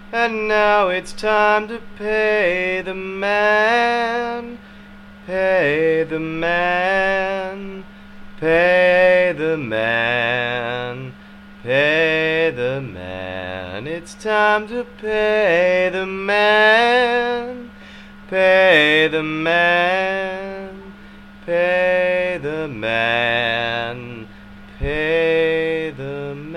And now it's time to pay the man, pay the man, pay the man, pay the man. It's time to pay the man, pay the man, pay the man, pay the man.